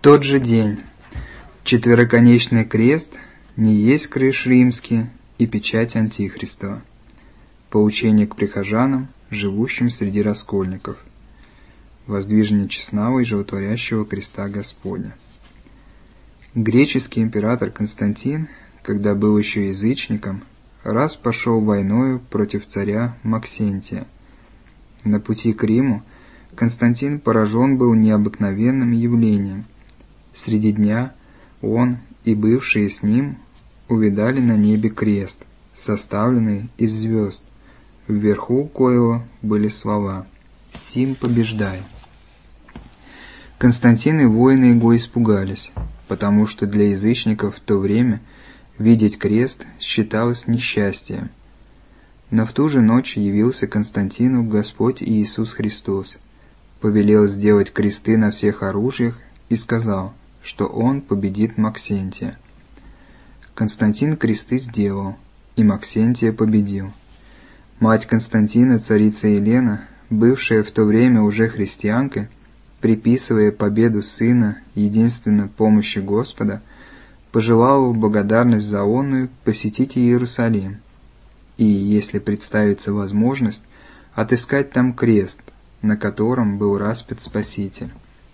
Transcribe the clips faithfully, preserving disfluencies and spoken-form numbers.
тот же день четвероконечный крест не есть крыш римский и печать Антихристова. Поучение к прихожанам, живущим среди раскольников. Воздвижение честного и животворящего креста Господня. Греческий император Константин, когда был еще язычником, раз пошел войною против царя Максентия. На пути к Риму Константин поражен был необыкновенным явлением. Среди дня он и бывшие с ним увидали на небе крест, составленный из звезд, вверху коего были слова «Сим побеждай». Константин и воины его испугались, потому что для язычников в то время видеть крест считалось несчастьем. Но в ту же ночь явился Константину Господь Иисус Христос, повелел сделать кресты на всех оружиях и сказал, что он победит Максентия. Константин кресты сделал, и Максентия победил. Мать Константина, царица Елена, бывшая в то время уже христианкой, приписывая победу сына единственно помощи Господа, пожелала в благодарность за онную посетить Иерусалим и, если представится возможность, отыскать там крест, на котором был распят Спаситель.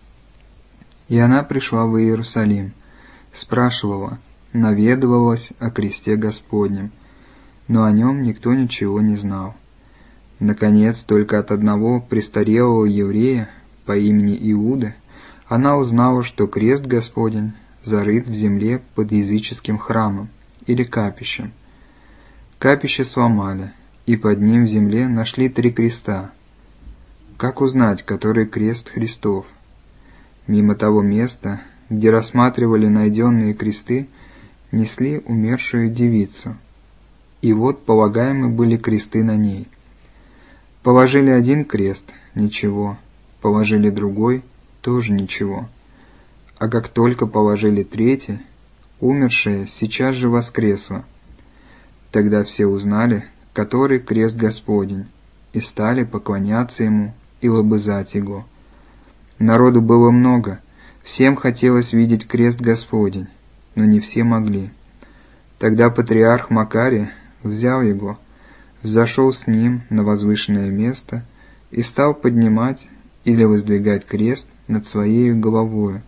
И она пришла в Иерусалим, спрашивала, наведывалась о кресте Господнем, но о нем никто ничего не знал. Наконец, только от одного престарелого еврея по имени Иуда она узнала, что крест Господень зарыт в земле под языческим храмом или капищем. Капище сломали, и под ним в земле нашли три креста. Как узнать, который крест Христов? Мимо того места, где рассматривали найденные кресты, несли умершую девицу. И вот полагаемы были кресты на ней. Положили один крест — ничего, положили другой — тоже ничего. А как только положили третий, умершая сейчас же воскресла. Тогда все узнали, который крест Господень, и стали поклоняться ему и лобызать его. Народу было много, всем хотелось видеть крест Господень, но не все могли. Тогда патриарх Макарий взял его, взошел с ним на возвышенное место и стал поднимать или воздвигать крест над своей головою.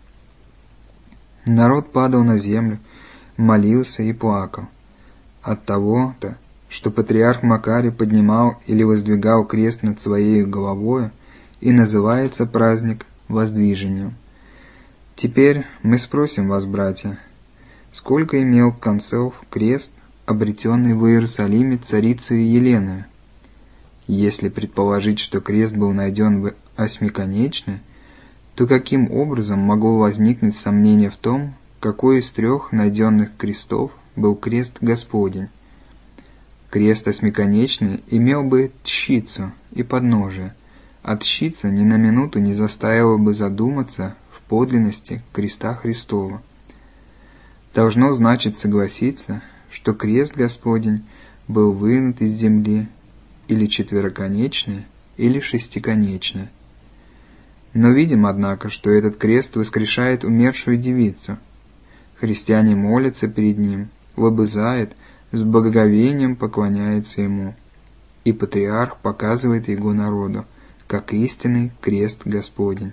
Народ падал на землю, молился и плакал. От того-то, что патриарх Макарий поднимал или воздвигал крест над своей головою, и называется праздник воздвижением. Теперь мы спросим вас, братья, сколько имел концов крест, обретенный в Иерусалиме царицей Еленой? Если предположить, что крест был найден в осьмиконечной, то каким образом могло возникнуть сомнение в том, какой из трех найденных крестов был крест Господень? Крест осьмиконечный имел бы тщицу и подножие, а тщица ни на минуту не заставила бы задуматься в подлинности креста Христова. Должно, значит, согласиться, что крест Господень был вынут из земли или четвероконечный, или шестиконечный. Но видим, однако, что этот крест воскрешает умершую девицу. Христиане молятся перед ним, лобызают, с благоговением поклоняются ему, и патриарх показывает его народу, как истинный крест Господень.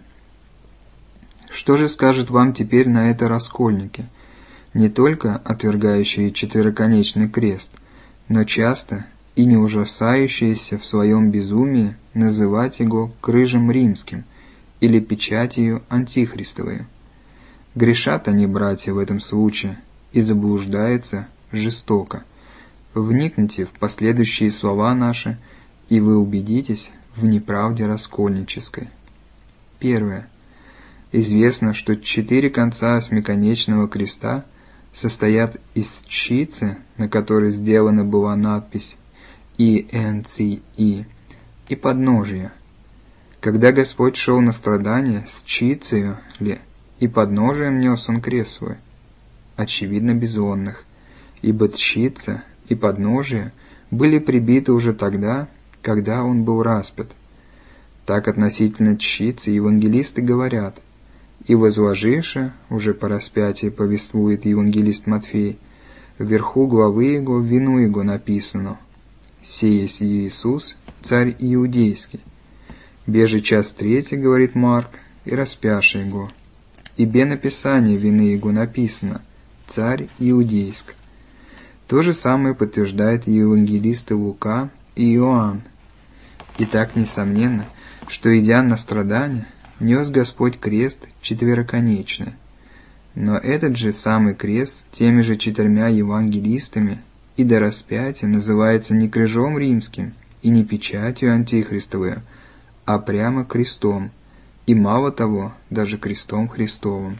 Что же скажут вам теперь на это раскольники, не только отвергающие четвероконечный крест, но часто и не ужасающиеся в своем безумии называть его крыжем римским или печатью антихристовой? Грешат они, братья, в этом случае и заблуждаются жестоко. Вникните в последующие слова наши, и вы убедитесь в неправде раскольнической. Первое. Известно, что четыре конца осьмиконечного креста состоят из тщицы, на которой сделана была надпись «И Н Ц И», и подножия. Когда Господь шел на страдания, с тщицею ли и подножием нес он крест свой? Очевидно, без онных, ибо тщица и подножие были прибиты уже тогда, когда он был распят. Так относительно тщицы евангелисты говорят: И возложивши, уже по распятии повествует евангелист Матфей, вверху главы его вину его написано: «Сей есть Иисус, царь иудейский». Беже час третий, говорит Марк, и распяши его. Ибе написание вины его написано: царь иудейск. То же самое подтверждает и евангелисты Лука и Иоанн. И так несомненно, что, идя на страдания, нес Господь крест четвероконечный. Но этот же самый крест теми же четырьмя евангелистами и до распятия называется не крыжом римским и не печатью антихристовой, а прямо крестом, и мало того, даже крестом Христовым.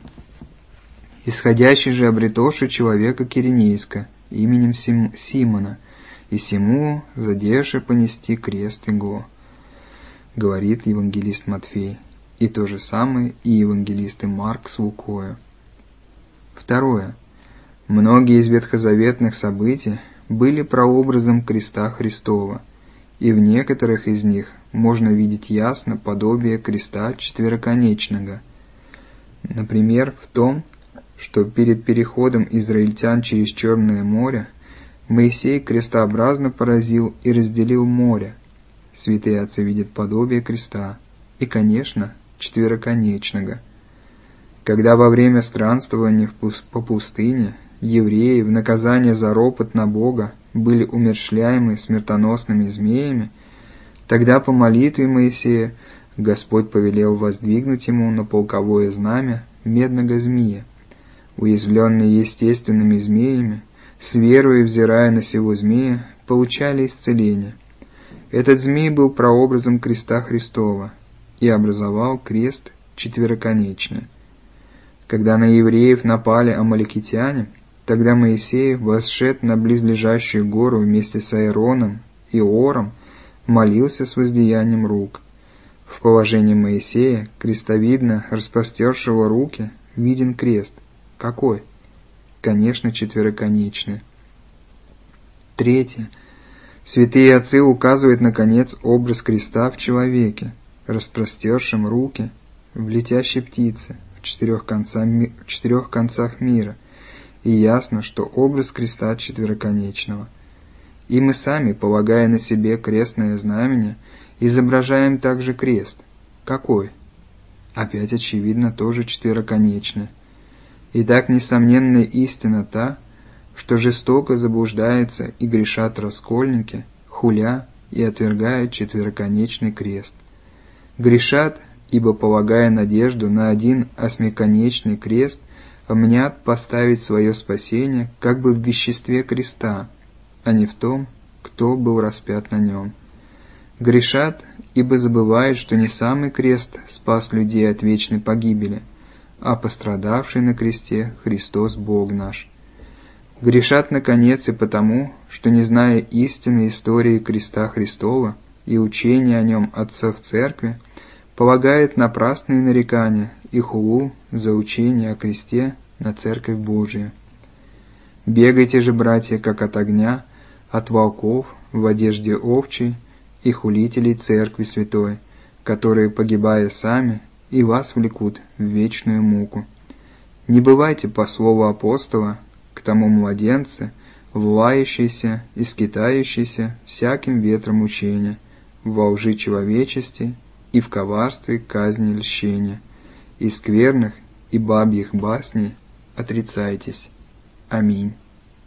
Исходящий же обретовший человека Киринейска именем Сим, Симона, и сему задевши понести крест его, говорит евангелист Матфей, и то же самое и евангелисты Марк с Лукою. Второе. Многие из ветхозаветных событий были прообразом креста Христова, и в некоторых из них можно видеть ясно подобие креста четвероконечного. Например, в том, что перед переходом израильтян через Черное море Моисей крестообразно поразил и разделил море. Святые отцы видят подобие креста, и, конечно, четвероконечного. Когда во время странствования по пустыне евреи в наказание за ропот на Бога были умерщвляемы смертоносными змеями, тогда по молитве Моисея Господь повелел воздвигнуть ему на полковое знамя медного змея. Уязвленные естественными змеями, с верой взирая на сего змея, получали исцеление. Этот змей был прообразом креста Христова и образовал крест четвероконечный. Когда на евреев напали амаликитяне, тогда Моисей восшед на близлежащую гору вместе с Аароном и Ором, молился с воздеянием рук. В положении Моисея, крестовидно распростершего руки, виден крест. Какой? Конечно, четвероконечный. Третье. Святые отцы указывают, наконец, образ креста в человеке, распростершем руки в летящей птице в четырех, конца, в четырех концах мира, и ясно, что образ креста четвероконечного. И мы сами, полагая на себе крестное знамение, изображаем также крест. Какой? Опять очевидно, тоже четвероконечный. И так несомненная истина та, что жестоко заблуждаются и грешат раскольники, хуля и отвергают четвероконечный крест. Грешат, ибо, полагая надежду на один осьмиконечный крест, мнят поставить свое спасение как бы в веществе креста, а не в том, кто был распят на нем. Грешат, ибо забывают, что не самый крест спас людей от вечной погибели, а пострадавший на кресте Христос Бог наш. Грешат, наконец, и потому, что, не зная истинной истории креста Христова и учения о нем отцов церкви, полагает напрасные нарекания и хулу за учение о кресте на Церковь Божию. Бегайте же, братья, как от огня, от волков в одежде овчей и хулителей Церкви Святой, которые, погибая сами, и вас влекут в вечную муку. Не бывайте, по слову апостола, к тому младенце, влающийся и скитающийся всяким ветром учения, во лжи человечести и в коварстве казни льщения, и скверных и бабьих басней отрицайтесь. Аминь.